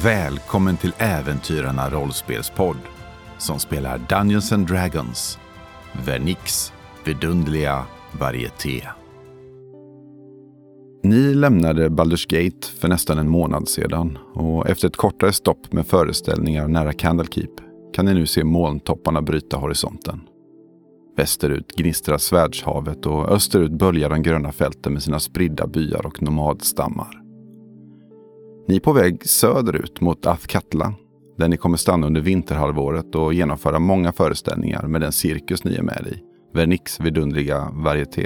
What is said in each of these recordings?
Välkommen till Äventyrarna rollspelspodd som spelar Dungeons and Dragons, Vernix vidunderliga varieté. Ni lämnade Baldur's Gate för nästan en månad sedan och efter ett kortare stopp med föreställningar nära Candlekeep kan ni nu se molntopparna bryta horisonten. Västerut gnistrar Svärdshavet och österut böljar de gröna fälten med sina spridda byar och nomadstammar. Ni är på väg söderut mot Athkatla, där ni kommer stanna under vinterhalvåret och genomföra många föreställningar med den cirkus ni är med i, Vernix vidunderliga varieté.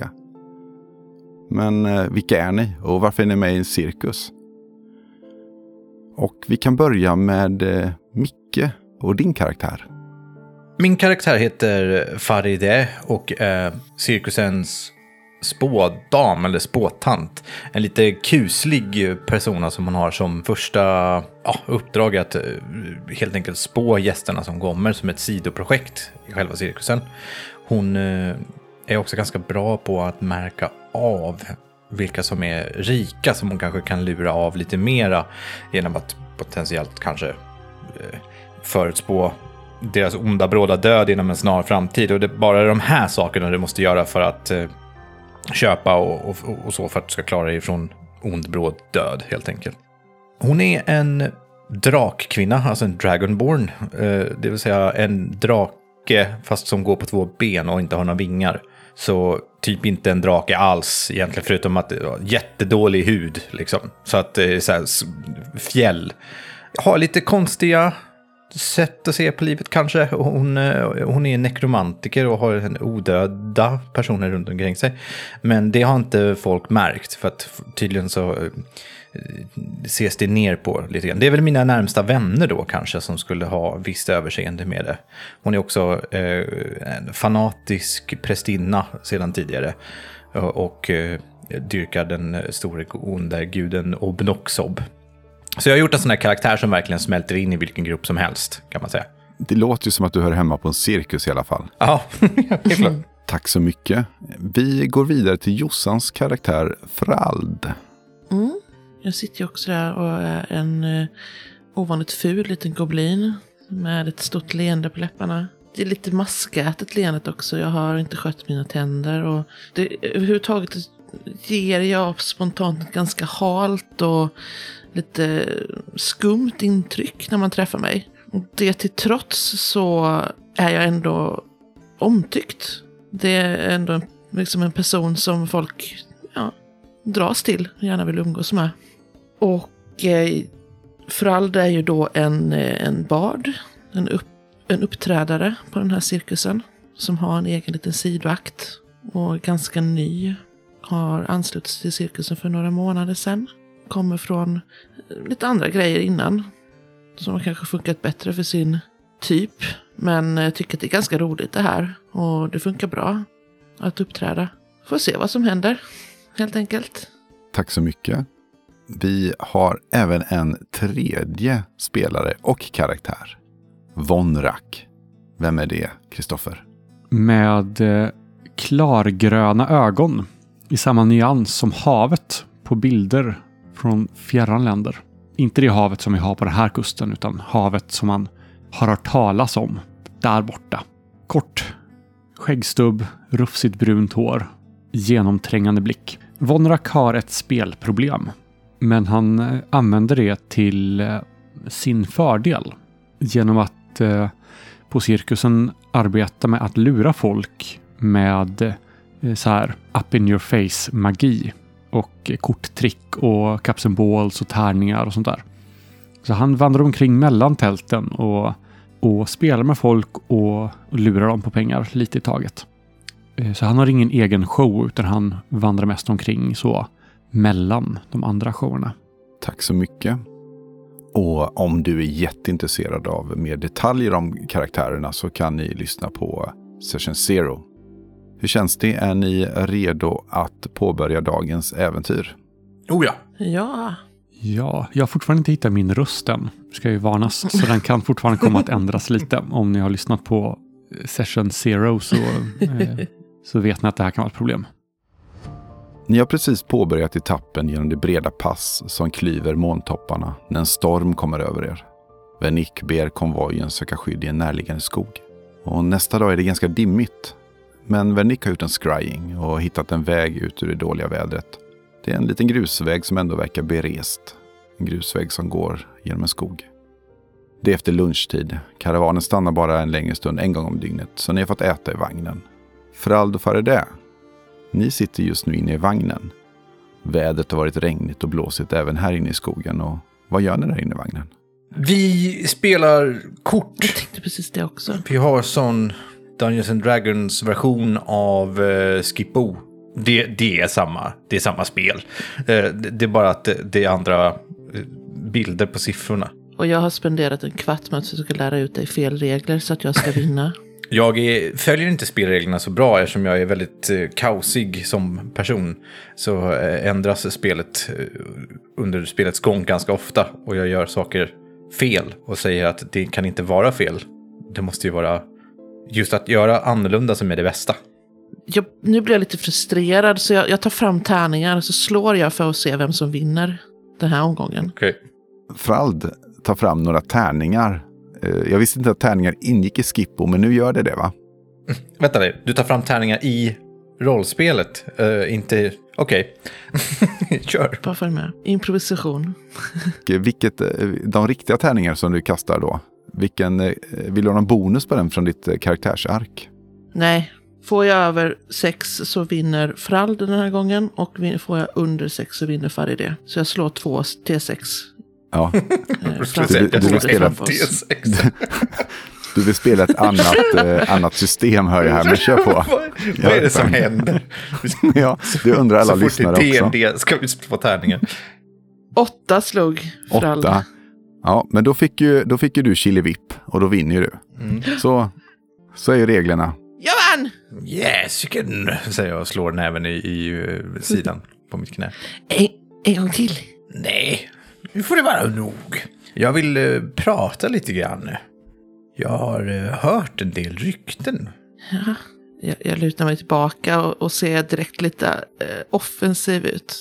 Men vilka är ni och varför är ni med i en cirkus? Och vi kan börja med Micke och din karaktär. Min karaktär heter Faride och cirkusens spådam eller spåtant. En lite kuslig persona som hon har som första uppdrag att helt enkelt spå gästerna som kommer som ett sidoprojekt i själva cirkusen. Hon är också ganska bra på att märka av vilka som är rika som hon kanske kan lura av lite mera genom att potentiellt kanske förutspå deras onda bråda död inom en snar framtid. Och det är bara de här sakerna du måste göra för att köpa och så för att du ska klara dig från ond bråd död helt enkelt. Hon är en drakkvinna, alltså en dragonborn. Det vill säga en drake fast som går på 2 ben och inte har några vingar. Så typ inte en drake alls egentligen förutom att jättedålig hud liksom. Så att det är så här fjäll. Har lite konstiga sätt att se på livet kanske. Hon är nekromantiker och har en odöda personer runt omkring sig. Men det har inte folk märkt för att tydligen så ses det ner på lite grann. Det är väl mina närmsta vänner då kanske som skulle ha visst överseende med det. Hon är också en fanatisk prästinna sedan tidigare och dyrkar den stora onda guden Obnoxob. Så jag har gjort en sån här karaktär som verkligen smälter in i vilken grupp som helst, kan man säga. Det låter ju som att du hör hemma på en cirkus i alla fall. Ja, det är klart. Tack så mycket. Vi går vidare till Jossans karaktär Frald. Jag sitter ju också där och är en ovanligt ful liten goblin med ett stort leende på läpparna. Det är lite maskätet leendet också. Jag har inte skött mina tänder och det överhuvudtaget ger jag spontant ett ganska halt och lite skumt intryck när man träffar mig. Och det till trots så är jag ändå omtyckt. Det är ändå liksom en person som folk dras till och gärna vill umgås med. Och Frald är ju då en bard, en uppträdare på den här cirkusen som har en egen liten sidoakt och är ganska ny. Har anslutits till cirkusen för några månader sedan. Kommer från lite andra grejer innan som har kanske funkat bättre för sin typ. Men tycker att det är ganska roligt det här. Och det funkar bra att uppträda. Får se vad som händer, helt enkelt. Tack så mycket. Vi har även en tredje spelare och karaktär. Vonrak. Vem är det, Kristoffer? Med klargröna ögon i samma nyans som havet på bilder från fjärran länder. Inte det havet som vi har på den här kusten utan havet som man har hört talas om där borta. Kort, skäggstubb, rufsigt brunt hår, genomträngande blick. Vonrak har ett spelproblem, men han använder det till sin fördel genom att på cirkusen arbeta med att lura folk med så här up in your face magi och korttrick och kapsymbols och tärningar och sånt där. Så han vandrar omkring mellan tälten och spelar med folk och lurar dem på pengar lite i taget. Så han har ingen egen show utan han vandrar mest omkring så mellan de andra showerna. Tack så mycket. Och om du är jätteintresserad av mer detaljer om karaktärerna så kan ni lyssna på Session Zero. Hur känns det? Är ni redo att påbörja dagens äventyr? Oh ja. Ja. Ja, jag har fortfarande inte hittat min röst än. Ska ju varnas. Så den kan fortfarande komma att ändras lite. Om ni har lyssnat på Session Zero så vet ni att det här kan vara ett problem. Ni har precis påbörjat etappen genom det breda pass som klyver molntopparna när en storm kommer över er. Vernick ber konvojen söka skydd i en närliggande skog. Och nästa dag är det ganska dimmigt. Men Vernick har gjort en scrying och hittat en väg ut ur det dåliga vädret. Det är en liten grusväg som ändå verkar berest. En grusväg som går genom en skog. Det är efter lunchtid. Karavanen stannar bara en längre stund en gång om dygnet, så ni har fått äta i vagnen. Frald och Farideh, ni sitter just nu inne i vagnen. Vädret har varit regnigt och blåsigt även här inne i skogen. Och vad gör ni där inne i vagnen? Vi spelar kort. Jag tänkte precis det också. Vi har sån Dungeons and Dragons version av Skippo. Det är samma spel. Det är bara att det är andra bilder på siffrorna. Och jag har spenderat en kvart med att försöka lära ut dig fel regler så att jag ska vinna. Jag följer inte spelreglerna så bra eftersom jag är väldigt kaosig som person. Så ändras spelet under spelets gång ganska ofta. Och jag gör saker fel och säger att det kan inte vara fel. Det måste ju vara just att göra annorlunda som är det bästa. Nu blir jag lite frustrerad så jag tar fram tärningar och så slår jag för att se vem som vinner den här omgången. Okay. Frald tar fram några tärningar. Jag visste inte att tärningar ingick i Skippo, men nu gör det va? Vänta dig, du tar fram tärningar i rollspelet. Inte... Okej. Kör. Bara för med. Improvisation. De riktiga tärningar som du kastar då, vill du ha någon bonus på den från ditt karaktärsark? Nej. Får jag över 6 så vinner Frald den här gången. Och får jag under 6 så vinner Farideh. Så jag slår 2 T6. Ja. Du vill spela ett annat system, hör jag här, men kör på. Vad är det som händer? Ja, det undrar alla lyssnare också. Så fort det är D&D ska vi få tärningen. 8 slog Frald. 8. Ja, men då fick ju du Chilivipp och då vinner du. Så är ju reglerna. Jag vann! Yes, you can, säger jag och slår näven i sidan på mitt knä. En gång till. Nej, nu får det vara nog. Jag vill prata lite grann. Jag har hört en del rykten. Ja, jag lutar mig tillbaka och ser direkt lite offensiv ut.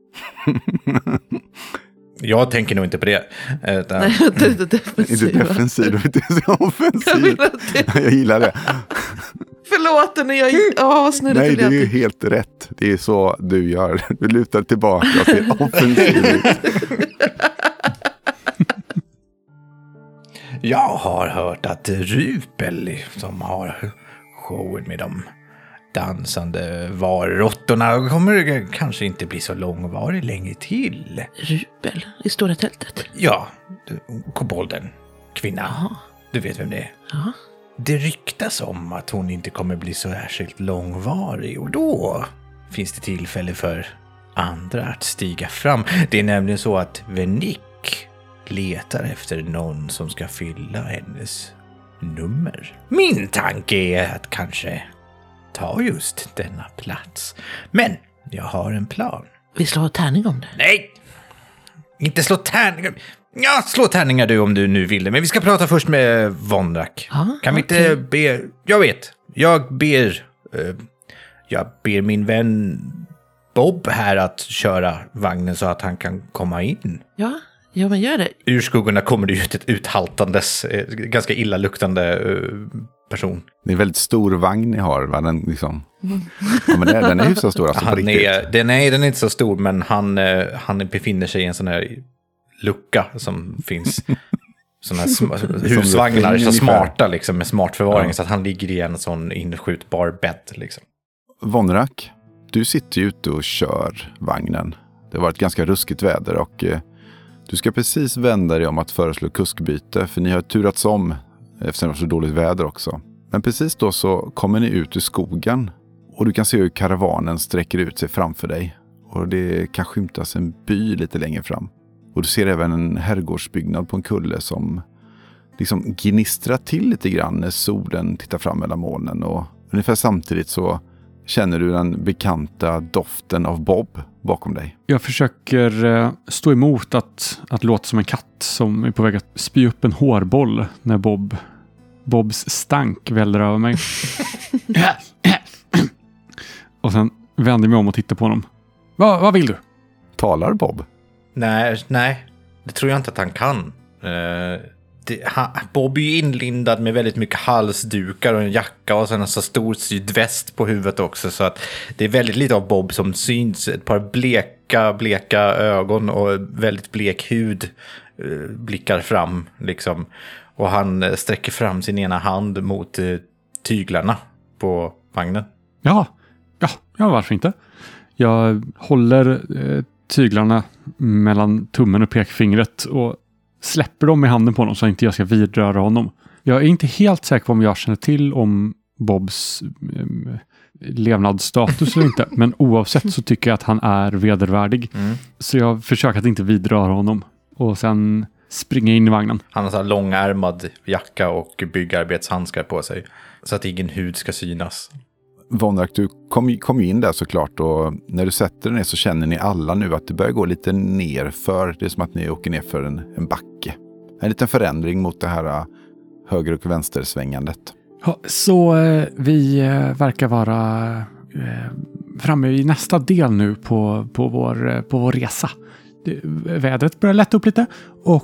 Jag tänker nog inte på det. Nej, det är inte defensiv. Inte defensiv, det är offensiv. Jag gillar det. Förlåt när jag snurrar. Nej, det är ju helt rätt. Det är så du gör. Du lutar tillbaka och ser offensiv ut. Jag har hört att Rupel som har showen med de dansande varrottorna kommer kanske inte bli så långvarig länge till. Rupel i stora tältet? Ja, kobolden, kvinna. Aha. Du vet vem det är. Ja. Det ryktas om att hon inte kommer bli så särskilt långvarig och då finns det tillfälle för andra att stiga fram. Det är nämligen så att Vernick letar efter någon som ska fylla hennes nummer. Min tanke är att kanske ta just denna plats. Men jag har en plan. Vi slår tärning om det. Nej! Inte slå tärningar. Ja, slå tärningar du om du nu vill det. Men vi ska prata först med Vonrak. Kan vi inte be... Jag ber min vän Bob här att köra vagnen så att han kan komma in. Ja, men gör det. Ur skuggorna kommer det ut ett uthaltandes, ganska illaluktande person. Det är en väldigt stor vagn ni har, va? Den liksom... Ja, men den är ju så stor alltså, på riktigt. Den är inte så stor, men han befinner sig i en sån här lucka som finns. Såna här husvagnar, så smarta liksom, med smart förvaring, så att han ligger i en sån inskjutbar bädd liksom. Vonrak, du sitter ju ute och kör vagnen. Det har varit ganska ruskigt väder och du ska precis vända dig om att föreslå kuskbyte, för ni har turats om eftersom det var så dåligt väder också. Men precis då så kommer ni ut ur skogen och du kan se hur karavanen sträcker ut sig framför dig. Och det kan skymtas en by lite längre fram. Och du ser även en herrgårdsbyggnad på en kulle som liksom gnistrar till lite grann när solen tittar fram mellan molnen. Och ungefär samtidigt så känner du den bekanta doften av Bob bakom dig. Jag försöker stå emot att låta som en katt som är på väg att spy upp en hårboll när Bobs stank väller över mig. Och sen vänder jag mig om och tittar på honom. Vad vill du? Talar Bob? Nej, det tror jag inte att han kan. Bob är ju inlindad med väldigt mycket halsdukar och en jacka och sen en så stor sydväst på huvudet också. Så att det är väldigt lite av Bob som syns. Ett par bleka ögon och väldigt blek hud blickar fram liksom. Och han sträcker fram sin ena hand mot tyglarna på vagnen. Ja, varför inte? Jag håller tyglarna mellan tummen och pekfingret och släpper dem i handen på honom så att inte jag ska vidröra honom. Jag är inte helt säker på om jag känner till om Bobs levnadsstatus eller inte. Men oavsett så tycker jag att han är vedervärdig. Så jag försöker att inte vidröra honom. Och sen springa in i vagnen. Han har så här långärmad jacka och byggarbetshandskar på sig. Så att ingen hud ska synas. Vonrak, du kom ju in där såklart, och när du sätter dig ner så känner ni alla nu att det börjar gå lite ner för. Det är som att ni åker ner för en backe. En liten förändring mot det här höger- och vänstersvängandet. Ja, så vi verkar vara framme i nästa del nu på vår resa. Vädret börjar lätta upp lite och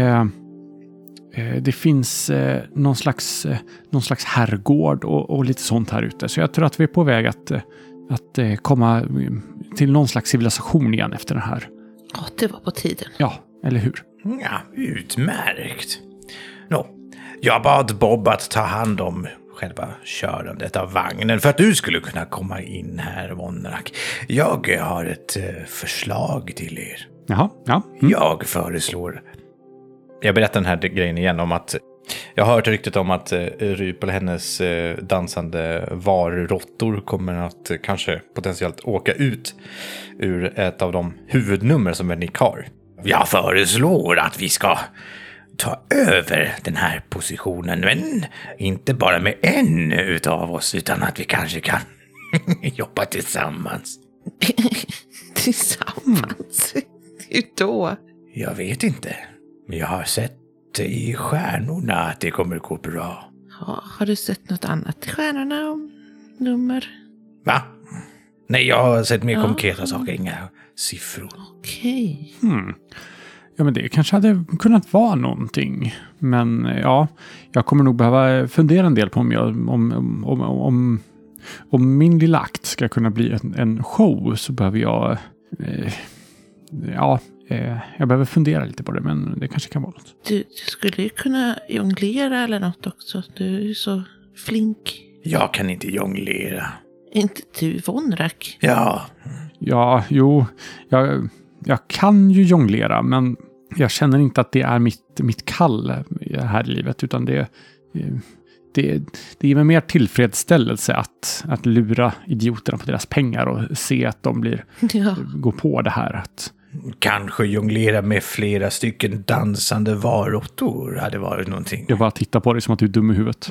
det finns någon slags herrgård och lite sånt här ute. Så jag tror att vi är på väg att komma till någon slags civilisation igen efter den här. Ja, det var på tiden. Ja, eller hur? Ja, utmärkt. Jag bad Bob att ta hand om själva körandet av vagnen för att du skulle kunna komma in här, Vonrak. Jag har ett förslag till er. Jaha, ja. Jag föreslår... Jag berättar den här grejen igen om att jag har hört ryktet om att Ryp och hennes dansande varrottor kommer att kanske potentiellt åka ut ur ett av de huvudnummer som Nick har. Jag föreslår att vi ska ta över den här positionen, men inte bara med en utav oss, utan att vi kanske kan jobba tillsammans. Tillsammans? Hur då? Jag vet inte. Men jag har sett i stjärnorna att det kommer gå bra. Ja, har du sett något annat i stjärnorna om nummer? Va? Nej, jag har sett mer konkreta saker, inga siffror. Okej. Ja, men det kanske hade kunnat vara någonting. Men ja, jag kommer nog behöva fundera en del på om min lilla akt ska kunna bli en show, så behöver jag jag behöver fundera lite på det, men det kanske kan vara något. Du skulle ju kunna jonglera eller något också. Du är ju så flink. Jag kan inte jonglera. Inte du, Vonrak? Ja. Ja, jo. Jag kan ju jonglera, men jag känner inte att det är mitt kall här i livet, utan det ger mig mer tillfredsställelse att lura idioterna på deras pengar och se att de går på det här. Att kanske jonglera med flera stycken dansande varrottor hade varit någonting. Jag bara tittar på dig som att du är dum i huvudet.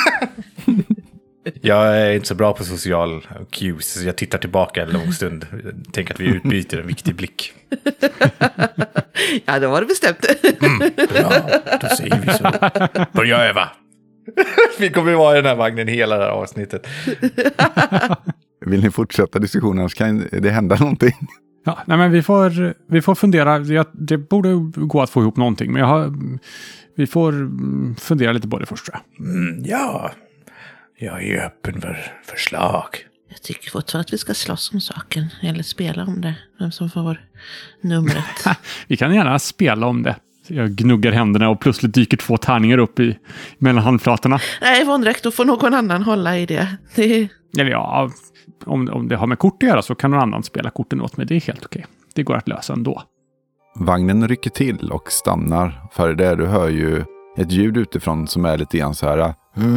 Jag är inte så bra på social cues, så jag tittar tillbaka en lång stund. Tänker att vi utbyter en viktig blick. Ja, då var det bestämt. Bra, då säger vi så. Börja öva. Vi kommer vara i den här vagnen hela det här avsnittet. Vill ni fortsätta diskussionen, så kan det hända någonting. Ja, nej, men vi får fundera. Det borde gå att få ihop någonting, men vi får fundera lite på det först, tror jag. Ja, jag är öppen för förslag. Jag tycker fortfarande att vi ska slåss om saken, eller spela om det. Vem som får numret. Vi kan gärna spela om det. Jag gnuggar händerna och plötsligt dyker 2 tärningar upp mellan handflatorna. Nej, Vonrak, då får någon annan hålla i det. Eller ja, om det har med kort att göra så kan någon annan spela korten åt mig. Det är helt okej. Det går att lösa ändå. Vagnen rycker till och stannar. För det du hör ju ett ljud utifrån som är lite grann så här.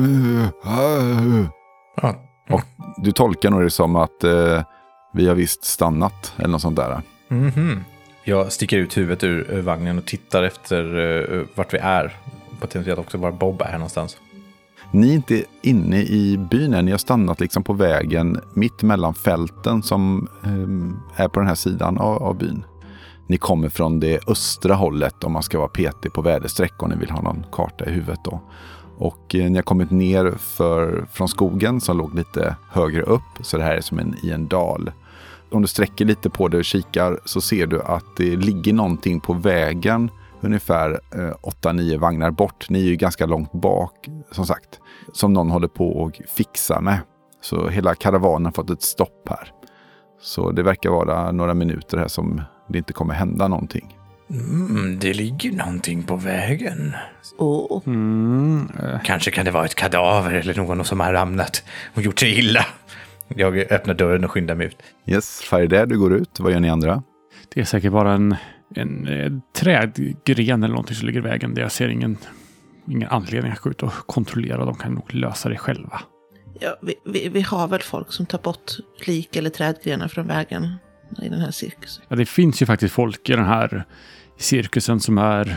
Och du tolkar nog det som att vi har visst stannat eller något sånt där. Jag sticker ut huvudet ur vagnen och tittar efter vart vi är. Potentiellt också var Bob är någonstans. Ni är inte inne i byn än. Ni har stannat liksom på vägen mitt mellan fälten som är på den här sidan av byn. Ni kommer från det östra hållet om man ska vara petig på väderstreck, om ni vill ha någon karta i huvudet då. Och ni har kommit ner från skogen som låg lite högre upp, så det här är som i en dal. Om du sträcker lite på det och kikar så ser du att det ligger någonting på vägen ungefär 8-9 vagnar bort. Ni är ju ganska långt bak, som sagt, som någon håller på att fixa med. Så hela karavanen har fått ett stopp här. Så det verkar vara några minuter här som det inte kommer hända någonting. Det ligger någonting på vägen. Kanske kan det vara ett kadaver eller någon som har ramlat och gjort sig illa. Jag öppnar dörren och skyndar mig ut. Yes, Farider, du går ut. Vad gör ni andra? Det är säkert bara en trädgren eller någonting som ligger i vägen. Jag ser ingen anledning att gå ut och kontrollera. De kan nog lösa det själva. Ja, vi har väl folk som tar bort lik eller trädgrenar från vägen i den här cirkusen. Ja, det finns ju faktiskt folk i den här cirkusen som är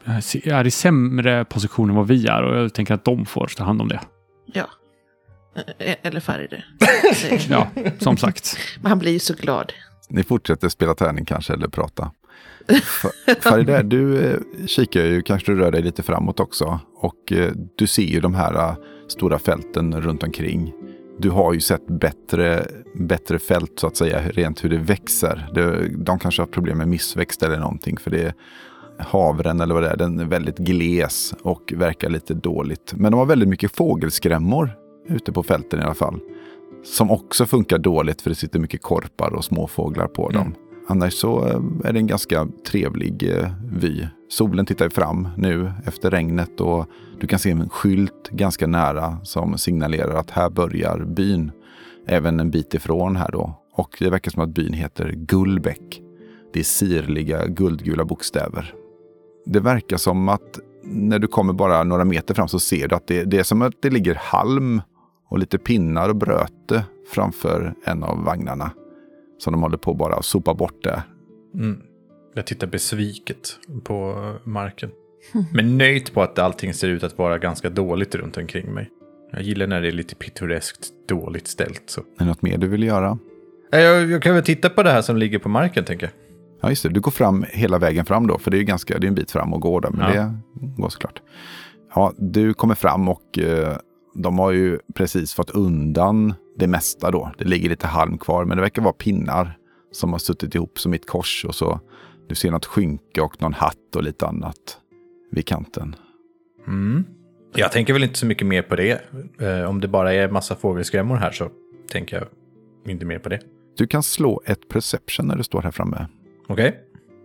i sämre position än vad vi är. Och jag tänker att de får ta hand om det. Ja. Eller Farider. Ja, som sagt. Men han blir ju så glad. Ni fortsätter spela tärning kanske eller prata. Farider, du kikar ju, kanske du rör dig lite framåt också. Och du ser ju de här stora fälten runt omkring. Du har ju sett bättre fält så att säga, rent hur det växer. De kanske har problem med missväxt eller någonting, för det är havren eller vad det är. Den är väldigt gles och verkar lite dåligt. Men de har väldigt mycket fågelskrämmor ute på fälten i alla fall. Som också funkar dåligt för det sitter mycket korpar och småfåglar på dem. Annars så är det en ganska trevlig vy. Solen tittar fram nu efter regnet och du kan se en skylt ganska nära som signalerar att här börjar byn. Även en bit ifrån här då. Och det verkar som att byn heter Gullbäck. Det är sirliga guldgula bokstäver. Det verkar som att när du kommer bara några meter fram så ser du att det är som att det ligger halm och lite pinnar och bröte framför en av vagnarna. Som de håller på bara att sopa bort det. Jag tittar besviket på marken. Men nöjt på att allting ser ut att vara ganska dåligt runt omkring mig. Jag gillar när det är lite pittoreskt dåligt ställt. Så. Är det något mer du vill göra? Jag kan väl titta på det här som ligger på marken, tänker jag. Ja, just det. Du går fram hela vägen fram då. För det är en bit fram och går där. Men det går såklart. Ja, du kommer fram och de har ju precis fått undan det mesta då. Det ligger lite halm kvar, men det verkar vara pinnar som har suttit ihop som ett kors. Och så du ser något skynke och någon hatt och lite annat vid kanten. Jag tänker väl inte så mycket mer på det. Om det bara är massa fågelskrämmor här så tänker jag inte mer på det. Du kan slå ett perception när du står här framme. Okej.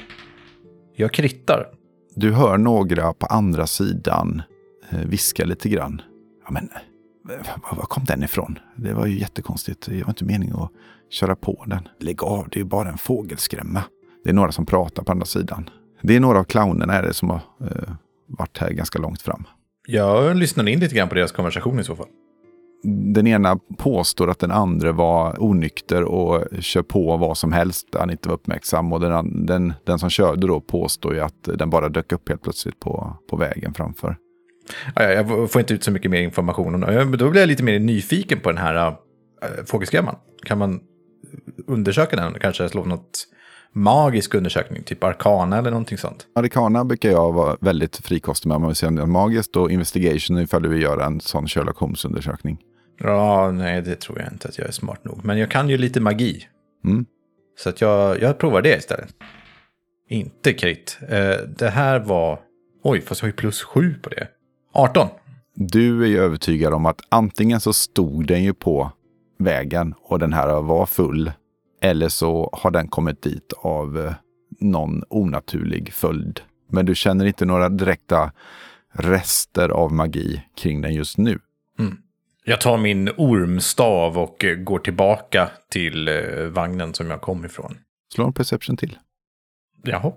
Jag krittar. Du hör några på andra sidan viska lite grann. Ja, men var kom den ifrån? Det var ju jättekonstigt. Det var inte meningen att köra på den. Lägg av, det är ju bara en fågelskrämma. Det är några som pratar på andra sidan. Det är några av clownerna är det som har varit här ganska långt fram. Jag lyssnar in lite grann på deras konversation i så fall. Den ena påstår att den andra var onykter och kör på vad som helst. Han inte var uppmärksam. Och den som körde då påstår ju att den bara dök upp helt plötsligt på vägen framför. Ja, jag får inte ut så mycket mer information om det. Då blir jag lite mer nyfiken på den här fågelskrämman. Kan man undersöka den? Kanske slå något magisk undersökning, typ arkana eller någonting sånt. Arkana brukar jag vara väldigt frikostig med om man vill säga det magiskt, och investigation ifall du vill göra en sån Sherlock Holmes-undersökning. Ja, nej, det tror jag inte att jag är smart nog. Men jag kan ju lite magi. Så att jag provar det istället. Inte krit. Det här var... Oj, fast jag har ju +7 på det. 18. Du är ju övertygad om att antingen så stod den ju på vägen och den här var full, eller så har den kommit dit av någon onaturlig följd. Men du känner inte några direkta rester av magi kring den just nu. Jag tar min ormstav och går tillbaka till vagnen som jag kom ifrån. Slå en perception till. Jaha.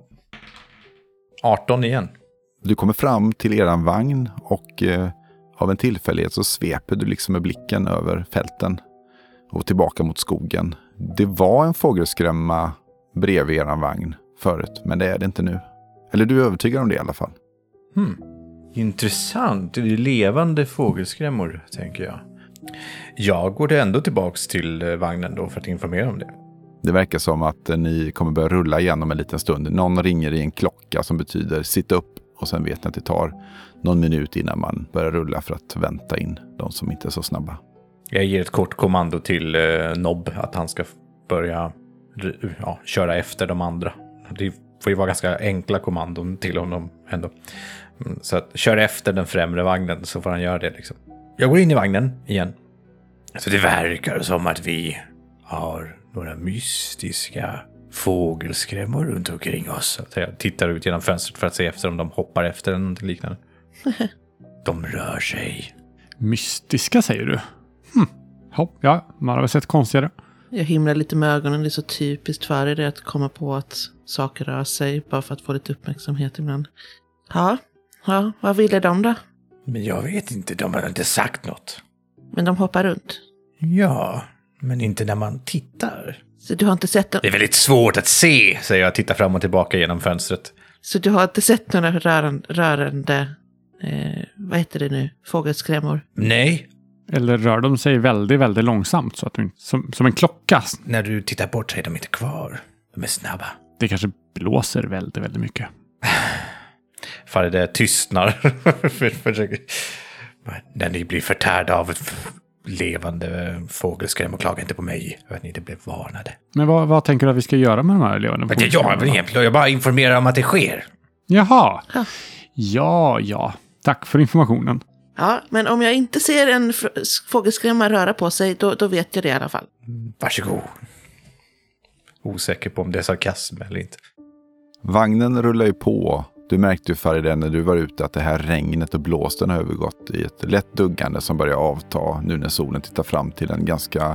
18 igen. Du kommer fram till eran vagn och av en tillfällighet så sveper du liksom med blicken över fälten och tillbaka mot skogen. Det var en fågelskrämma bredvid eran vagn förut, men det är det inte nu. Eller du är övertygad om det i alla fall. Intressant. Det är levande fågelskrämmor, tänker jag. Jag går ändå tillbaks till vagnen då för att informera om det. Det verkar som att ni kommer börja rulla igen om en liten stund. Någon ringer i en klocka som betyder sitta upp, och sen vet ni att det tar någon minut innan man börjar rulla för att vänta in de som inte är så snabba. Jag ger ett kort kommando till Nobb att han ska börja köra efter de andra. Det får ju vara ganska enkla kommandon till honom ändå. Så att köra efter den främre vagnen så får han göra det liksom. Jag går in i vagnen igen. Så det verkar som att vi har några mystiska fågelskrämmor runt omkring oss. Så jag tittar ut genom fönstret för att se efter om de hoppar efter eller något liknande. De rör sig. Mystiska säger du? Ja, man har väl sett konstigare. Jag himlar lite med ögonen. Det är så typiskt för det att komma på att saker rör sig bara för att få lite uppmärksamhet ibland. Ja, vad ville de då? Men jag vet inte, de har inte sagt något. Men de hoppar runt. Ja, men inte när man tittar. Så du har inte sett dem? Det är väldigt svårt att se, säger jag. Tittar fram och tillbaka genom fönstret. Så du har inte sett några rörande vad heter det nu? Fågelskrämmor? Nej. Eller rör de sig väldigt, väldigt långsamt så att de, som en klocka? När du tittar bort så är de inte kvar. De är snabba. Det kanske blåser väldigt, väldigt mycket. Faride tystnar. När ni blir förtärda av levande fågelskräm och klaga inte på mig. Att ni inte blev varnade. Men vad tänker du att vi ska göra med de här levande fågelskrämmorna? Jag bara informerar om att det sker. Jaha. Ja. Tack för informationen. Ja, men om jag inte ser en fågelskrämma röra på sig, då vet jag det i alla fall. Varsågod. Osäker på om det är sarkasm eller inte. Vagnen rullar ju på. Du märkte ju Faride när du var ute att det här regnet och blåsten har övergått i ett lätt duggande som börjar avta nu när solen tittar fram till en ganska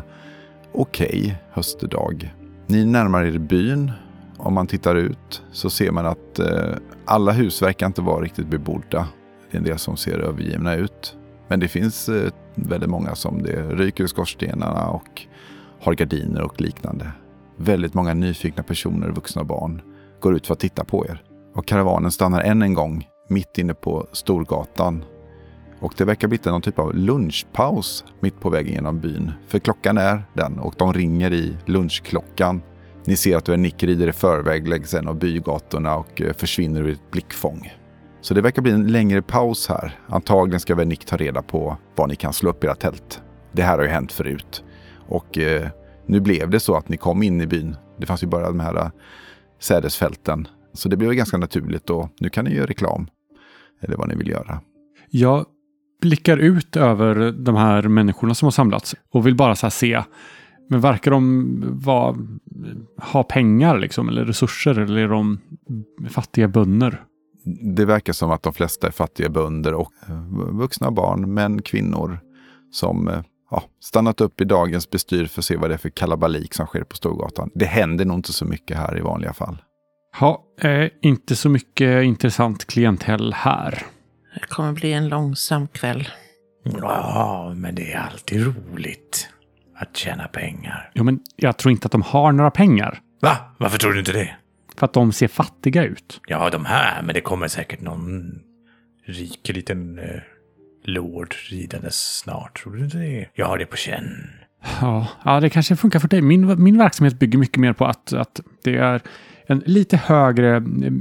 okej höstdag. Ni närmar er byn. Om man tittar ut så ser man att alla hus verkar inte vara riktigt bebodda. Det är en del som ser övergivna ut. Men det finns väldigt många som det ryker i skorstenarna och har gardiner och liknande. Väldigt många nyfikna personer, vuxna och barn, går ut för att titta på er. Och karavanen stannar än en gång mitt inne på Storgatan. Och det verkar bli någon typ av lunchpaus mitt på vägen genom byn. För klockan är den och de ringer i lunchklockan. Ni ser att Vernick rider i förväg längs en av bygatorna och försvinner ur ett blickfång. Så det verkar bli en längre paus här. Antagligen ska Vernick ta reda på var ni kan slå upp era tält. Det här har ju hänt förut. Och nu blev det så att ni kom in i byn. Det fanns ju bara de här sädesfälten. Så det blev ganska naturligt och nu kan ni göra reklam. Eller vad ni vill göra. Jag blickar ut över de här människorna som har samlats och vill bara så här se. Men verkar de ha pengar liksom, eller resurser, eller är de fattiga bönder? Det verkar som att de flesta är fattiga bönder och vuxna barn, män, kvinnor som stannat upp i dagens bestyr för att se vad det är för kalabalik som sker på Storgatan. Det händer nog inte så mycket här i vanliga fall. Ja, inte så mycket intressant klientell här. Det kommer bli en långsam kväll. Ja, men det är alltid roligt att tjäna pengar. Ja, men jag tror inte att de har några pengar. Va? Varför tror du inte det? För att de ser fattiga ut. Ja, de här, men det kommer säkert någon rik liten lord ridandes snart. Tror du inte det? Jag har det på känn. Ja, det kanske funkar för dig. Min verksamhet bygger mycket mer på att det är en lite högre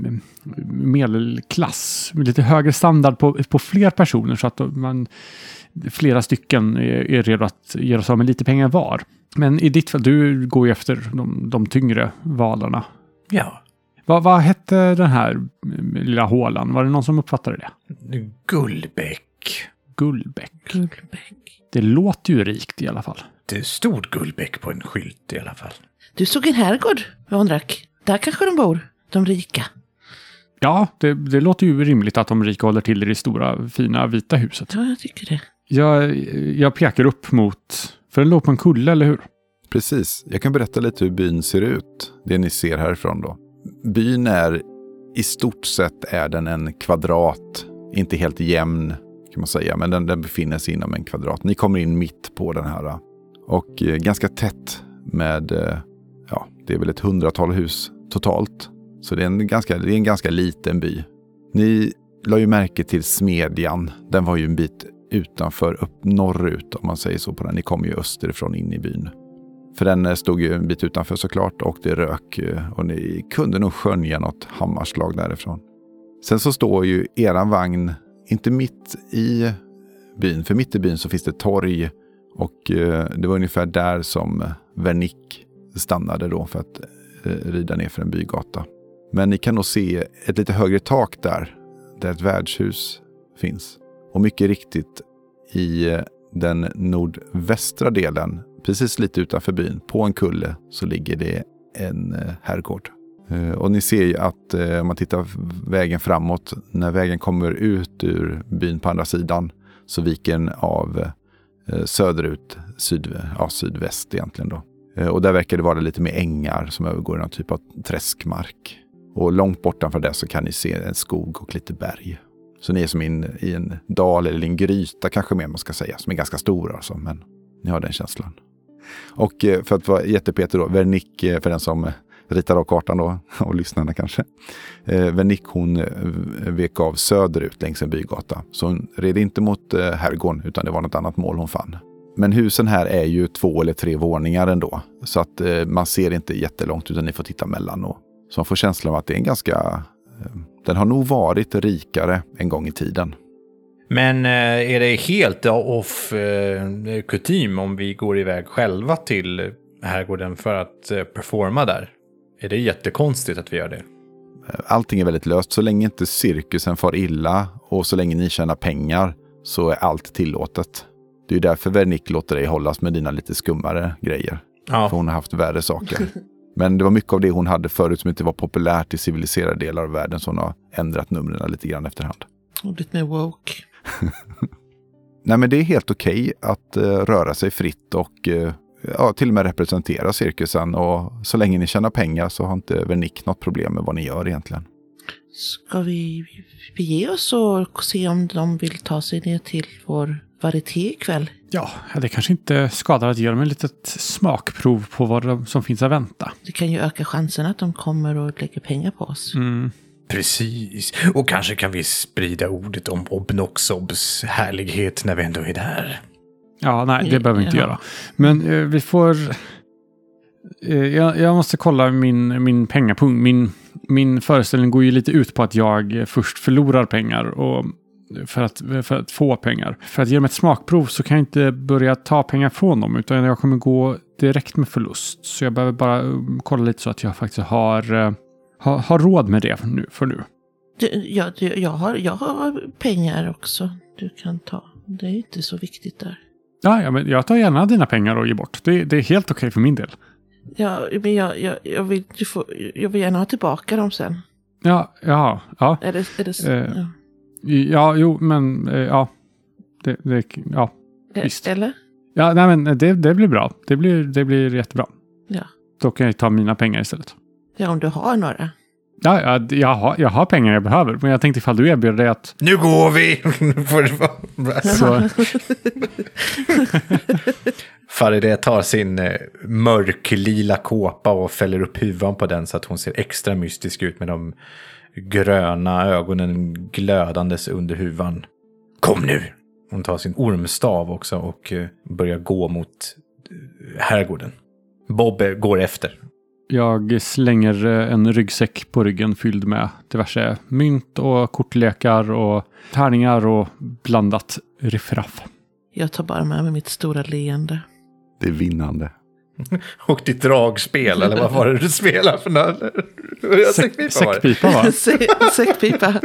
medelklass, lite högre standard på fler personer så att flera stycken är redo att ge oss av med lite pengar var. Men i ditt fall, du går ju efter de tyngre valarna. Ja. Vad hette den här lilla hålan? Var det någon som uppfattade det? Gullbäck. Gullbäck. Det låter ju rikt i alla fall. Det stod Gullbäck på en skylt i alla fall. Du såg en herrgård, Vondrak. Där kanske de bor, de rika. Ja, det låter ju rimligt att de rika håller till i det stora, fina, vita huset. Ja, jag tycker det. Jag pekar upp mot... För den låg på en kulle, eller hur? Precis. Jag kan berätta lite hur byn ser ut. Det ni ser härifrån då. Byn är, i stort sett är den en kvadrat. Inte helt jämn kan man säga, men den befinner sig inom en kvadrat. Ni kommer in mitt på den här. Och ganska tätt med, det är väl ett 100-tal hus totalt. Så det är en ganska liten by. Ni la ju märke till smedjan. Den var ju en bit utanför, upp norrut om man säger så på den. Ni kom ju österifrån in i byn. För den stod ju en bit utanför såklart och det rök och ni kunde nog skönja något hammarslag därifrån. Sen så står ju eran vagn inte mitt i byn, för mitt i byn så finns det torg och det var ungefär där som Vernick stannade då för att rida ner för en bygata. Men ni kan nog se ett lite högre tak där ett värdshus finns. Och mycket riktigt i den nordvästra delen, precis lite utanför byn, på en kulle så ligger det en herrgård. Och ni ser ju att om man tittar vägen framåt, när vägen kommer ut ur byn på andra sidan så viker den av söderut, sydväst egentligen då. Och där verkar det vara lite mer ängar som övergår i någon typ av träskmark. Och långt bortanför det så kan ni se en skog och lite berg. Så ni är som i en dal eller en gryta kanske mer man ska säga, som är ganska stor alltså, men ni har den känslan. Och för att vara jättepeter då, Vernick, för den som ritar av kartan då, och lyssnarna kanske. Vernick hon vek av söderut längs en bygata. Så hon red inte mot herrgården utan det var något annat mål hon fann. Men husen här är ju 2 eller 3 våningar ändå. Så att man ser inte jättelångt utan ni får titta mellan. Så man får känslan av att det är en ganska... Den har nog varit rikare en gång i tiden. Men är det helt off kutym om vi går iväg själva till herrgården för att performa där? Är det jättekonstigt att vi gör det? Allting är väldigt löst. Så länge inte cirkusen far illa och så länge ni tjänar pengar så är allt tillåtet. Det är ju därför Vernick låter dig hållas med dina lite skummare grejer. Ja. För hon har haft värre saker. Men det var mycket av det hon hade förut som inte var populärt i civiliserade delar av världen, så hon har ändrat numren lite grann efterhand. Och lite mer woke. Nej, men det är helt okej att röra sig fritt och till och med representera cirkusen. Och så länge ni tjänar pengar så har inte Vernick något problem med vad ni gör egentligen. Ska vi bege oss och se om de vill ta sig ner till vår varieté ikväll? Ja, det kanske inte skadar att ge dem ett litet smakprov på vad som finns att vänta. Det kan ju öka chansen att de kommer och lägger pengar på oss. Mm. Precis. Och kanske kan vi sprida ordet om Obnoxobs härlighet när vi ändå är där. Ja, nej, det behöver vi inte göra. Men vi får... Jag måste kolla min pengapunkt. Min föreställning går ju lite ut på att jag först förlorar pengar och för att få pengar. För att ge dem ett smakprov så kan jag inte börja ta pengar från dem, utan jag kommer gå direkt med förlust. Så jag behöver bara kolla lite så att jag faktiskt har råd med det nu. Jag har pengar också du kan ta. Det är inte så viktigt där. Ja, men jag tar gärna dina pengar och ger bort. Det är helt okej för min del. Ja, men jag vill gärna ha tillbaka dem sen. Ja. Är det så? Ja. Ja, jo, men ja. Ja, visst. Eller? Ja, nej, men det blir bra. Det blir jättebra. Ja. Då kan jag ta mina pengar istället. Ja, om du har några. Ja, jag har pengar jag behöver. Men jag tänkte ifall du erbjuder dig att... Nu går vi! Så... Farideh tar sin mörklila kåpa och fäller upp huvan på den så att hon ser extra mystisk ut med de gröna ögonen glödandes under huvan. Kom nu! Hon tar sin ormstav också och börjar gå mot herrgården. Bob går efter. Jag slänger en ryggsäck på ryggen fylld med diverse mynt och kortlekar och tärningar och blandat riffraff. Jag tar bara med mig mitt stora leende. Det är vinnande. Och ditt dragspel, eller vad var det du spelade för något? Säckpipa va? Säckpipa.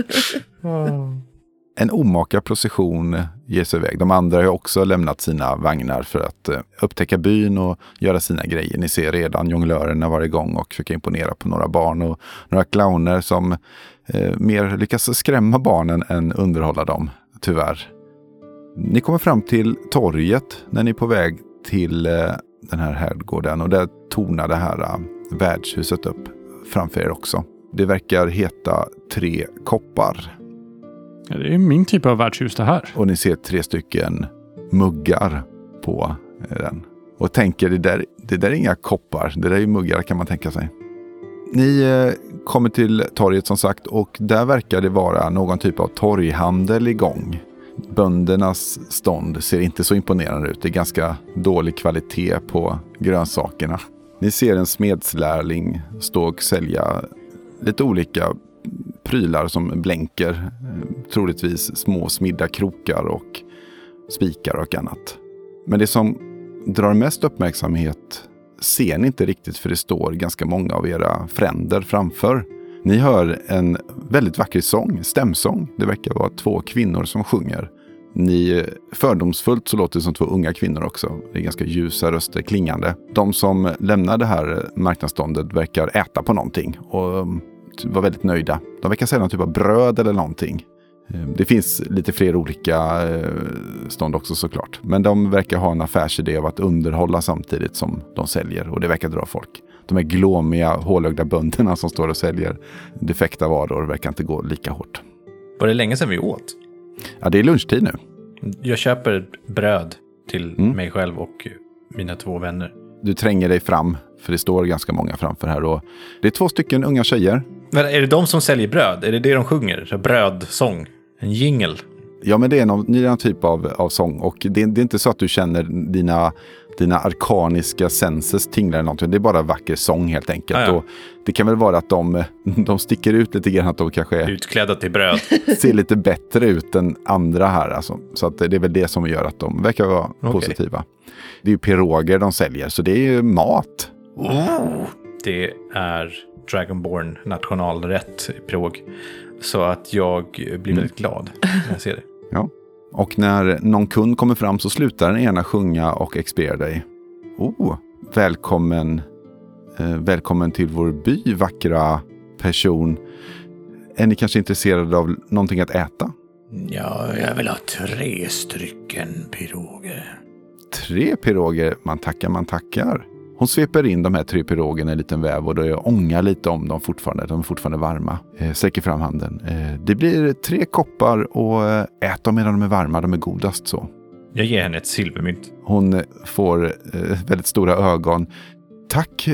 En omaka procession ger sig iväg. De andra har också lämnat sina vagnar för att upptäcka byn och göra sina grejer. Ni ser redan jonglörerna var igång och försöker imponera på några barn och några clowner som mer lyckas skrämma barnen än underhålla dem, tyvärr. Ni kommer fram till torget när ni är på väg till den här herrgården och där tornar det här värdshuset upp framför er också. Det verkar heta 3 koppar. Ja, det är min typ av värdshus det här. Och ni ser 3 stycken muggar på den. Och tänker, det där är inga koppar. Det där är ju muggar kan man tänka sig. Ni kommer till torget som sagt och där verkar det vara någon typ av torghandel igång. Böndernas stånd ser inte så imponerande ut. Det är ganska dålig kvalitet på grönsakerna. Ni ser en smedslärling stå och sälja lite olika prylar som blänker. Troligtvis små smidda krokar och spikar och annat. Men det som drar mest uppmärksamhet ser ni inte riktigt för det står ganska många av era fränder framför. Ni hör en väldigt vacker sång, stämsång. Det verkar vara 2 kvinnor som sjunger. Fördomsfullt så låter det som 2 unga kvinnor också. Det är ganska ljusa röster, klingande. De som lämnar det här marknadsståndet verkar äta på någonting och var väldigt nöjda. De verkar säga någon typ av bröd eller någonting. Det finns lite fler olika stånd också såklart. Men de verkar ha en affärsidé av att underhålla samtidigt som de säljer. Och det verkar dra folk. De här glåmiga, hålögda bönderna som står och säljer defekta varor verkar inte gå lika hårt. Var det länge sedan vi åt? Ja, det är lunchtid nu. Jag köper bröd till mig själv och mina 2 vänner. Du tränger dig fram, för det står ganska många framför här. Och det är 2 stycken unga tjejer. Men är det de som säljer bröd? Är det det de sjunger? Så brödsång? En jingle? Ja, men det är någon typ av sång. Och det är inte så att du känner dina arkaniska senses tinglar eller någonting. Det är bara vacker sång helt enkelt. Ja. Och det kan väl vara att de sticker ut lite grann, att de kanske Utklädda till bröd. ser lite bättre ut än andra här. Alltså. Så att det är väl det som gör att de verkar vara positiva. Det är ju piroger de säljer, så det är ju mat. Det är Dragonborn nationalrätt pirog. Så att jag blir väldigt glad när jag ser det. Ja. Och när någon kund kommer fram så slutar den ena sjunga och expedierar dig. Välkommen till vår by, vackra person. Är ni kanske intresserade av någonting att äta? Ja, jag vill ha 3 stycken piroger. 3 piroger? Man tackar. Hon sveper in de här 3 pirogerna i en liten väv och då ångar lite om dem fortfarande. De är fortfarande varma. Sträcker fram handen. Det blir 3 koppar och ät dem medan de är varma. De är godast så. Jag ger henne ett silvermynt. Hon får väldigt stora ögon. Tack,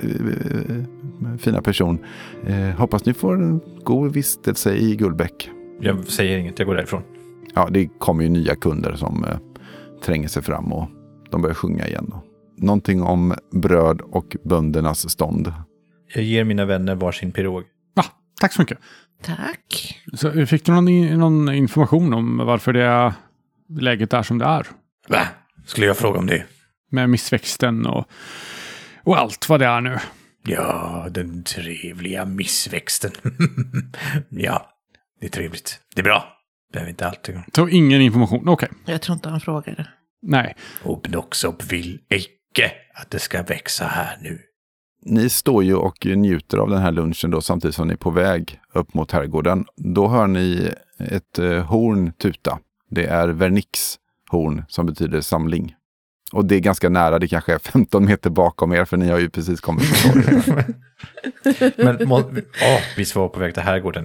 fina person. Hoppas ni får en god vistelse i Gullbäck. Jag säger inget, jag går därifrån. Ja, det kommer ju nya kunder som tränger sig fram och de börjar sjunga igen. Någonting om bröd och böndernas stånd. Jag ger mina vänner varsin pirog. Tack så mycket. Tack. Så, fick du någon information om varför det läget är som det är? Va? Skulle jag fråga om det? Med missväxten och allt vad det är nu. Ja, den trevliga missväxten. Ja, det är trevligt. Det är bra. Behöver inte alltid. Så ingen information, okej. Jag tror inte han frågade. Nej. Obnoxop vill icke att det ska växa här nu. Ni står ju och njuter av den här lunchen då samtidigt som ni är på väg upp mot herrgården. Då hör ni ett horn tuta. Det är Vernix horn som betyder samling. Och det är ganska nära, det kanske är 15 meter bakom er för ni har ju precis kommit på torget. Men vi var på väg till herrgården.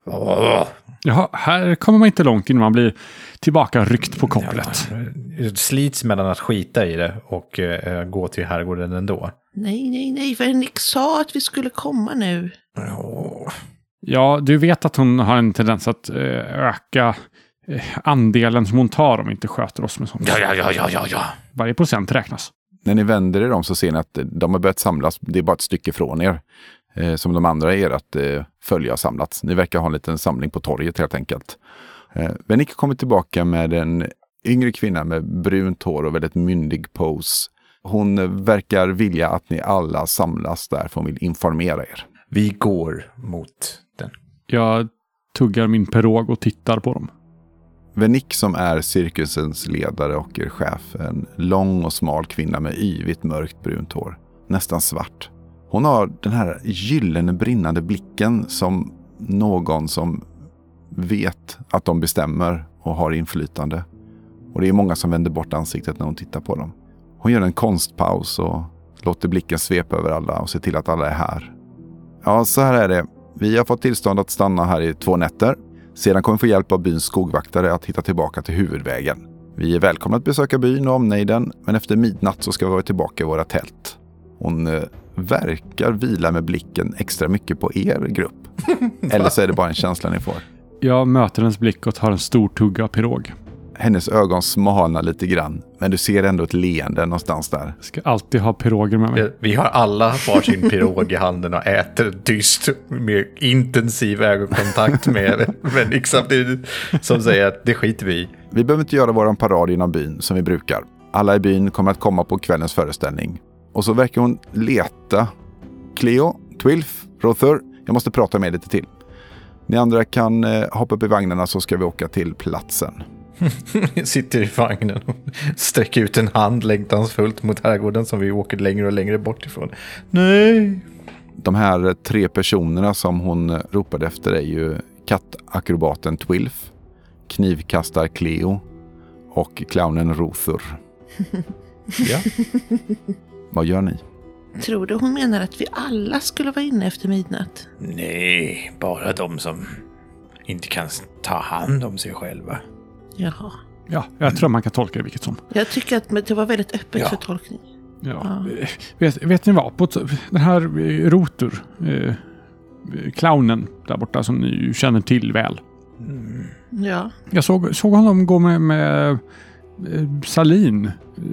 Jaha, här kommer man inte långt innan man blir tillbaka ryckt på kopplet. Det slits mellan att skita i det och gå till herrgården ändå. Nej, för Nick sa att vi skulle komma nu. Ja, du vet att hon har en tendens att öka andelen som hon tar om vi inte sköter oss med sånt. Ja. Varje procent räknas. När ni vänder er om så ser ni att de har börjat samlas. Det är bara ett stycke från er. Som de andra är att följa har samlats. Ni verkar ha en liten samling på torget helt enkelt. Venik kommer tillbaka med en yngre kvinna med brunt hår och väldigt myndig pose. Hon verkar vilja att ni alla samlas där för hon vill informera er. Vi går mot den. Jag tuggar min pirog och tittar på dem. Venik som är cirkusens ledare och er chef. En lång och smal kvinna med yvigt mörkt brunt hår. Nästan svart. Hon har den här gyllene brinnande blicken som någon som vet att de bestämmer och har inflytande. Och det är många som vänder bort ansiktet när hon tittar på dem. Hon gör en konstpaus och låter blicken svepa över alla och ser till att alla är här. Ja, så här är det. Vi har fått tillstånd att stanna här i 2 nätter. Sedan kommer vi få hjälp av byns skogvaktare att hitta tillbaka till huvudvägen. Vi är välkomna att besöka byn och omnejden, men efter midnatt så ska vi vara tillbaka i våra tält. Hon verkar vila med blicken extra mycket på er grupp. Eller så är det bara en känsla ni får. Jag möter hennes blick och tar en stor tugga av pirog. Hennes ögon smalnar lite grann, men du ser ändå ett leende någonstans där. Jag ska alltid ha piroger med mig. Vi har alla varsin pirog i handen och äter tyst med intensiv ögonkontakt med Venik samtidigt som säger att det skiter vi i. Vi behöver inte göra våran parad inom byn som vi brukar. Alla i byn kommer att komma på kvällens föreställning. Och så verkar hon leta. Cleo, Twilf, Rother, jag måste prata med lite till. Ni andra kan hoppa upp i vagnarna så ska vi åka till platsen. Sitter i vagnen och sträcker ut en hand längtansfullt mot herrgården som vi åker längre och längre bort ifrån. Nej! De här 3 personerna som hon ropade efter är ju kattakrobaten Twilf, knivkastar Cleo och clownen Rother. Ja. Vad gör ni? Tror du hon menar att vi alla skulle vara inne efter midnatt? Nej, bara de som inte kan ta hand om sig själva. Jaha. Ja, jag tror man kan tolka det vilket som. Jag tycker att det var väldigt öppet för tolkning. Ja. Vet ni vad? På den här Rother, clownen där borta som ni ju känner till väl. Ja. Jag såg honom gå med Salin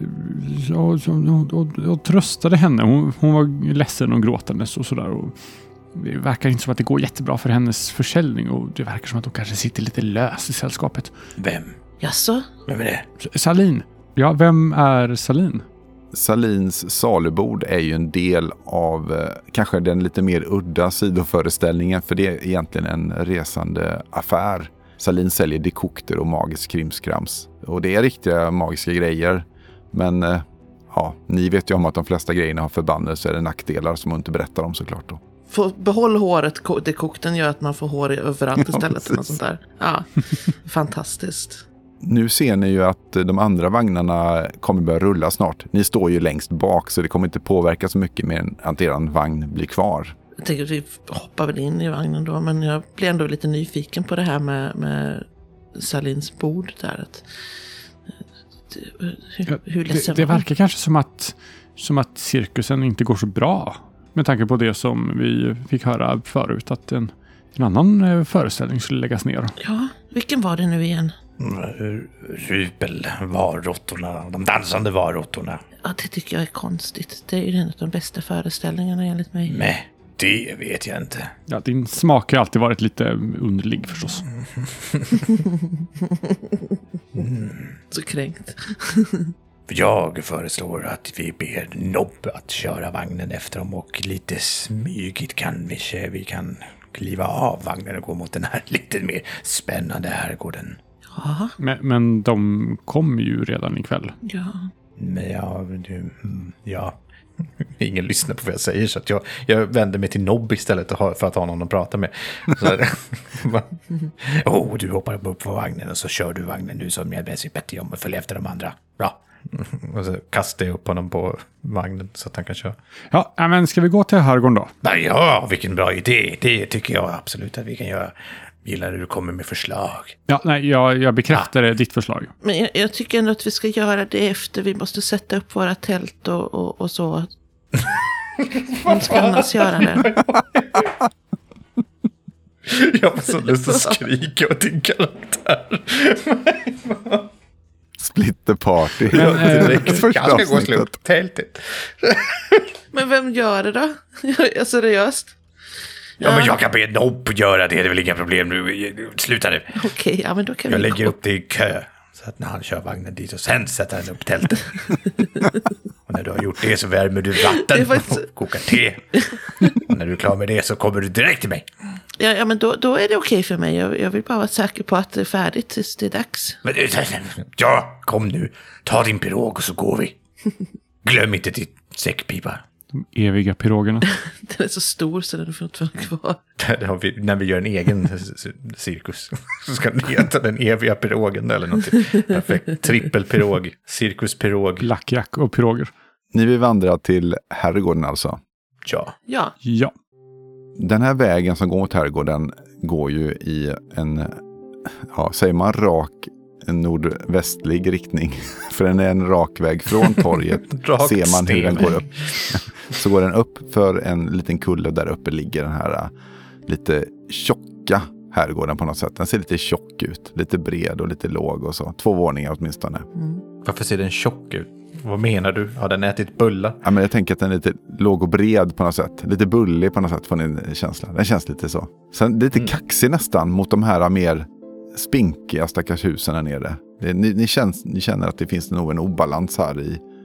och tröstade henne. Hon var ledsen och gråtandes och sådär. Och det verkar inte som att det går jättebra för hennes försäljning och det verkar som att hon kanske sitter lite lös i sällskapet. Vem? Jaså? Vem är det? Salin. Ja, vem är Salin? Salins salubord är ju en del av kanske den lite mer udda sidoföreställningen, för det är egentligen en resande affär. Salin säljer dekokter och magisk krimskrams. Och det är riktiga magiska grejer. Men ja, ni vet ju om att de flesta grejerna har förbannelse eller nackdelar som hon inte berättar om såklart då. Behåll håret, dekokten gör att man får hår överallt istället. Ja, sånt där. Ja, fantastiskt. Nu ser ni ju att de andra vagnarna kommer börja rulla snart. Ni står ju längst bak så det kommer inte påverka så mycket mer än att er vagn blir kvar. Jag tänker att vi hoppar väl in i vagnen då, men jag blir ändå lite nyfiken på det här med Salins bord där. Hur ledsen det verkar kanske som att cirkusen inte går så bra. Med tanke på det som vi fick höra förut, att en annan föreställning skulle läggas ner. Ja, vilken var det nu igen? Rubel, varrottorna, de dansande varrottorna. Ja, det tycker jag är konstigt. Det är ju en av de bästa föreställningarna enligt mig. Nej, det vet jag inte. Ja, din smak har alltid varit lite underlig förstås. Så kränkt. Jag föreslår att vi ber Nobb att köra vagnen efter dem och lite smygigt kanske vi kan kliva av vagnen och gå mot den här lite mer spännande herrgården. Ja. Men de kommer ju redan ikväll. Ja. Men ja. Ingen lyssnar på vad jag säger så att jag vänder mig till Nobb istället för att ha någon att prata med. Du hoppar upp på vagnen och så kör du vagnen nu som jag bäst bättre om och följer efter de andra. Bra. Och så kastar jag upp honom på vagnen så att han kan köra. Ja, men ska vi gå till herrgården då? Ja, vilken bra idé. Det tycker jag absolut att vi kan göra. Gillar när du kommer med förslag. Ja, nej, jag bekräftar ditt förslag. Men jag tycker ändå att vi ska göra det efter. Vi måste sätta upp våra tält och så. Vem ska annars göra det? Jag har så lust att skrika åt din karaktär. Splitterparty. Jag ska gå och slå upp tältet. Men vem gör det då? Jag seriöst? Ja, men jag kan be Nobb göra det. Det är väl inga problem nu. Sluta nu. Okej, ja, men då kan jag vi lägger upp det i kö. Så att när han kör vagnen dit och sen sätter han upp tältet. Och när du har gjort det så värmer du vatten och kokar te. Och när du är klar med det så kommer du direkt till mig. Ja, men då är det okej för mig. Jag vill bara vara säker på att det är färdigt tills det är dags. Men, ja, kom nu. Ta din pirog och så går vi. Glöm inte ditt säckpipa. De eviga pirogerna. Den är så stor så den får inte vara kvar. Där har vi, när vi gör en egen cirkus så ska den heta den eviga pirogen eller något. Perfekt. Trippelpirog. Cirkuspirog. Lackjack och piroger. Ni vill vandra till herrgården alltså? Ja. Den här vägen som går mot herrgården går ju i en, säger man rak, en nordvästlig riktning. För den är en rak väg från torget. Ser man hur den går upp. Så går den upp för en liten kulle och där uppe ligger den här lite tjocka herrgården på något sätt. Den ser lite tjock ut. Lite bred och lite låg och så. 2 våningar åtminstone. Varför ser den tjock ut? Vad menar du? Har den ätit bullar? Ja, men jag tänker att den är lite låg och bred på något sätt. Lite bullig på något sätt får ni en känsla. Den känns lite så. Sen lite kaxig nästan mot de här mer spinkiga stackars husen här nere. Ni känner att det finns nog en obalans här i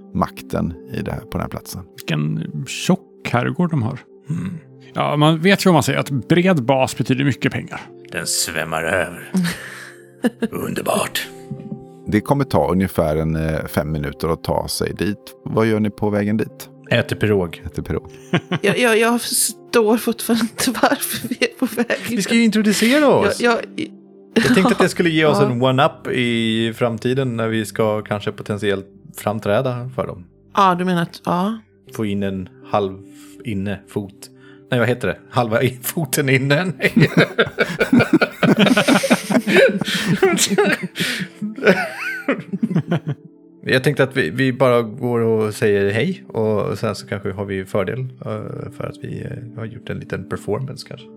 makten på den här platsen. Vilken tjock herrgård de har. Ja, man vet ju vad man säger, att bred bas betyder mycket pengar. Den svämmar över. Underbart. Det kommer ta ungefär 5 minuter att ta sig dit. Vad gör ni på vägen dit? Äter pirog. Jag förstår fortfarande inte varför vi är på väg. Vi ska ju introducera oss. Jag tänkte att det skulle ge oss en one-up i framtiden när vi ska kanske potentiellt framträda för dem. Ja, du menar att... Ja. Få in en halv inne fot. Nej, vad heter det? Halva foten inne. Nej. Jag tänkte att vi bara går och säger hej. Och sen så kanske har vi fördel för att vi har gjort en liten performance kanske.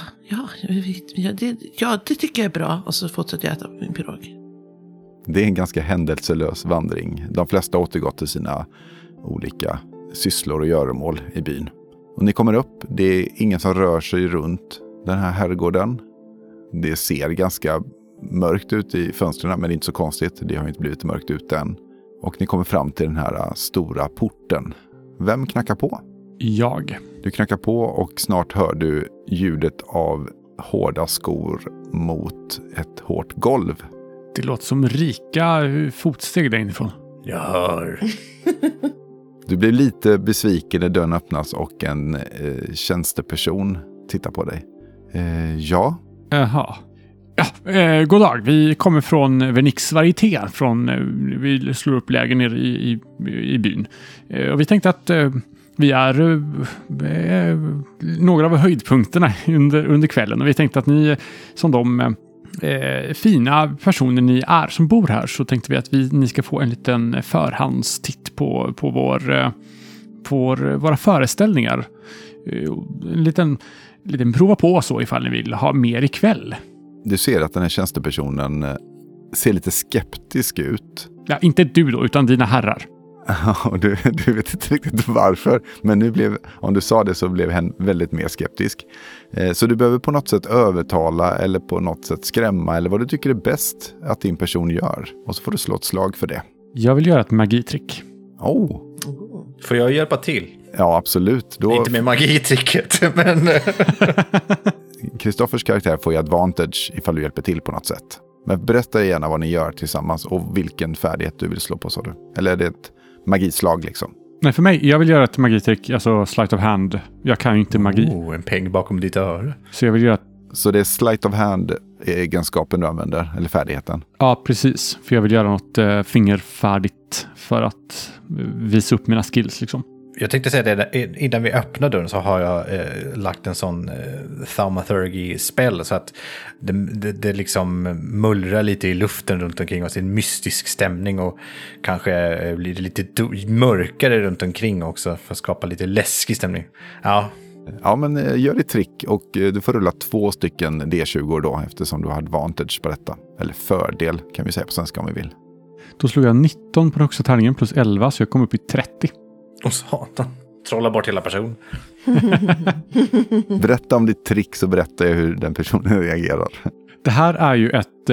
Det tycker jag är bra. Och så fortsätter jag äta min pirog. Det är en ganska händelselös vandring. De flesta återgått till sina olika sysslor och göromål i byn. Och ni kommer upp, det är ingen som rör sig runt den här herrgården. Det ser ganska mörkt ut i fönstren, men det är inte så konstigt. Det har inte blivit mörkt ut än. Och ni kommer fram till den här stora porten. Vem knackar på? Jag. Du knackar på och snart hör du ljudet av hårda skor mot ett hårt golv. Det låter som rika fotsteg där inifrån. Jag hör. Du blir lite besviken när dörren öppnas och en tjänsteperson tittar på dig. Ja? Jaha. Ja, god dag. Vi kommer från Venix Varieté. Vi slår upp lägen nere i byn. Och vi tänkte att vi är några av höjdpunkterna under kvällen. Och vi tänkte att ni, som de fina personer ni är som bor här, så tänkte vi att ni ska få en liten förhandstitt på våra föreställningar. En liten prova på så ifall ni vill ha mer ikväll. Du ser att den här tjänstepersonen ser lite skeptisk ut. Ja, inte du då, utan dina herrar. Ja, du vet inte riktigt varför. Men nu om du sa det så blev hen väldigt mer skeptisk. Så du behöver på något sätt övertala eller på något sätt skrämma eller vad du tycker är bäst att din person gör. Och så får du slå ett slag för det. Jag vill göra ett magitrick. Oh. Får jag hjälpa till? Ja, absolut. Inte med magitricket, men... Kristoffers karaktär får ju advantage ifall du hjälper till på något sätt. Men berätta gärna vad ni gör tillsammans och vilken färdighet du vill slå på, sa du. Eller är det ett magislag liksom? Nej, för mig, jag vill göra ett magitrick, alltså sleight of hand. Jag kan ju inte magi. En peng bakom ditt öra. Så jag vill göra... Så det är sleight of hand egenskapen du använder, eller färdigheten? Ja, precis. För jag vill göra något fingerfärdigt för att visa upp mina skills liksom. Jag tänkte säga det, innan vi öppnar dörren så har jag lagt en sån thaumaturgy-spell så att det liksom mullrar lite i luften runt omkring oss, en mystisk stämning och kanske blir det lite mörkare runt omkring också för att skapa lite läskig stämning. Ja, men gör ditt trick och du får rulla 2 stycken D20 då eftersom du har advantage på detta. Eller fördel kan vi säga på svenska om vi vill. Då slog jag 19 på den högsta tärningen plus 11 så jag kom upp i 30. Och satan, trolla bort hela personen. Berätta om ditt trick så berättar jag hur den personen reagerar. Det här är ju ett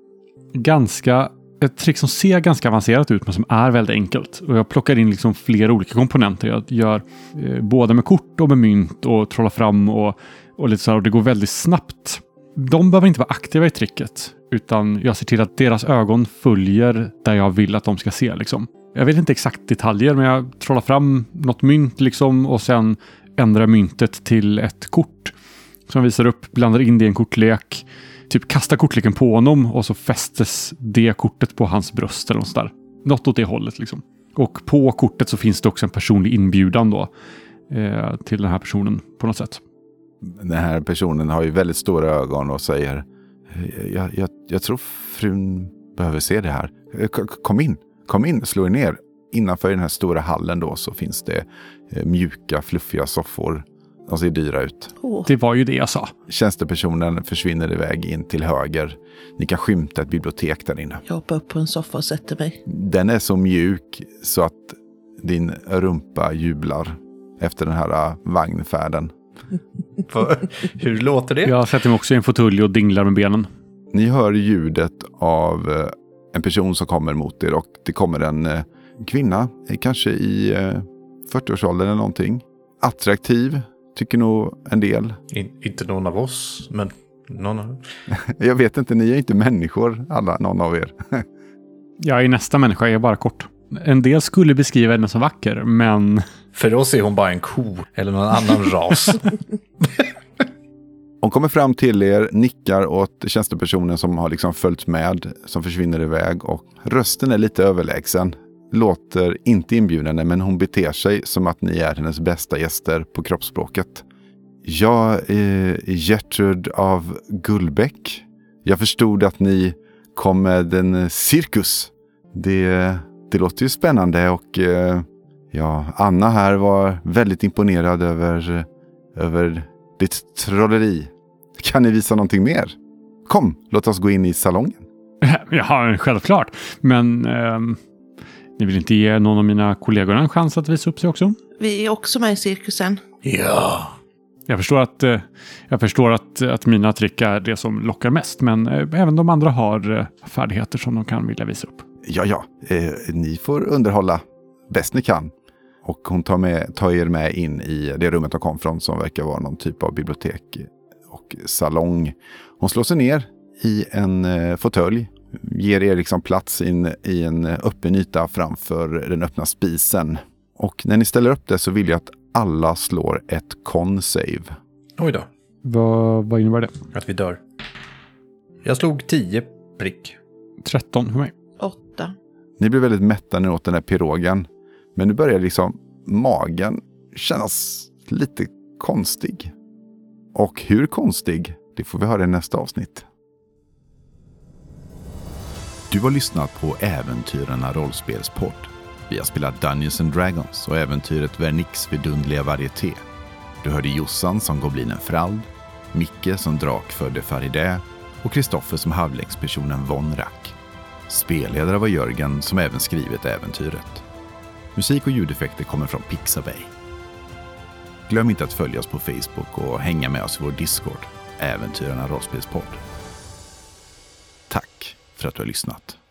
trick som ser ganska avancerat ut men som är väldigt enkelt. Och jag plockar in liksom flera olika komponenter. Jag gör både med kort och med mynt och trollar fram och lite så här, och det går väldigt snabbt. De behöver inte vara aktiva i tricket utan jag ser till att deras ögon följer där jag vill att de ska se liksom. Jag vet inte exakt detaljer men jag trollar fram något mynt liksom och sen ändrar myntet till ett kort som visar upp, blandar in det i en kortlek, typ kastar kortleken på honom och så fästes det kortet på hans bröst eller något sådär. Något åt det hållet liksom. Och på kortet så finns det också en personlig inbjudan då till den här personen på något sätt. Den här personen har ju väldigt stora ögon och säger jag tror frun behöver se det här. Kom in, slå er ner. Innanför den här stora hallen då så finns det mjuka, fluffiga soffor. De ser dyra ut. Det var ju det jag sa. Tjänstepersonen försvinner iväg in till höger. Ni kan skymta ett bibliotek där inne. Jag hoppar upp på en soffa och sätter mig. Den är så mjuk så att din rumpa jublar efter den här vagnfärden. Hur låter det? Jag sätter mig också i en fåtölj och dinglar med benen. Ni hör ljudet av en person som kommer mot er och det kommer kvinna, kanske i 40-årsåldern eller någonting. Attraktiv, tycker nog en del. Inte någon av oss, men någon av... Jag vet inte, ni är inte människor alla, någon av er. Jag är nästa människa, jag är bara kort. En del skulle beskriva henne som vacker, men... För oss är hon bara en ko eller någon annan ras. Hon kommer fram till er, nickar åt tjänstepersonen som har liksom följt med, som försvinner iväg, och rösten är lite överlägsen. Låter inte inbjudande, men hon beter sig som att ni är hennes bästa gäster på kroppsspråket. Jag är Gertrud av Gullbäck. Jag förstod att ni kom med en cirkus. Det låter ju spännande, och Anna här var väldigt imponerad över ditt trolleri. Kan ni visa någonting mer? Kom, låt oss gå in i salongen. Ja, självklart. Men ni vill inte ge någon av mina kollegor en chans att visa upp sig också? Vi är också med i cirkusen. Ja. Jag förstår att mina trick är det som lockar mest, men även de andra har färdigheter som de kan vilja visa upp. Ja, ni får underhålla bäst ni kan. Och hon tar er med in i det rummet de kom från, som verkar vara någon typ av bibliotek och salong. Hon slår sig ner i en fåtölj, ger er liksom plats in i en öppen yta framför den öppna spisen. Och när ni ställer upp det så vill jag att alla slår ett con-save. Oj då. Vad innebär det? Att vi dör. Jag slog 10 prick. 13 för mig. 8. Ni blir väldigt mätta nu åt den här pirogen. Men nu börjar liksom magen kännas lite konstig. Och hur konstig, det får vi höra i nästa avsnitt. Du har lyssnat på Äventyrarna rollspelspodd. Vi har spelat Dungeons and Dragons och äventyret Vernix vidundliga varieté. Du hörde Jossan som goblinen Frald, Micke som drakfödde Faridä och Kristoffer som halvlängspersonen Von Rack. Spelledare var Jörgen som även skrivit äventyret. Musik och ljudeffekter kommer från Pixabay. Glöm inte att följa oss på Facebook och hänga med oss i vår Discord, Äventyrarna rollspelspodd. Tack för att du har lyssnat.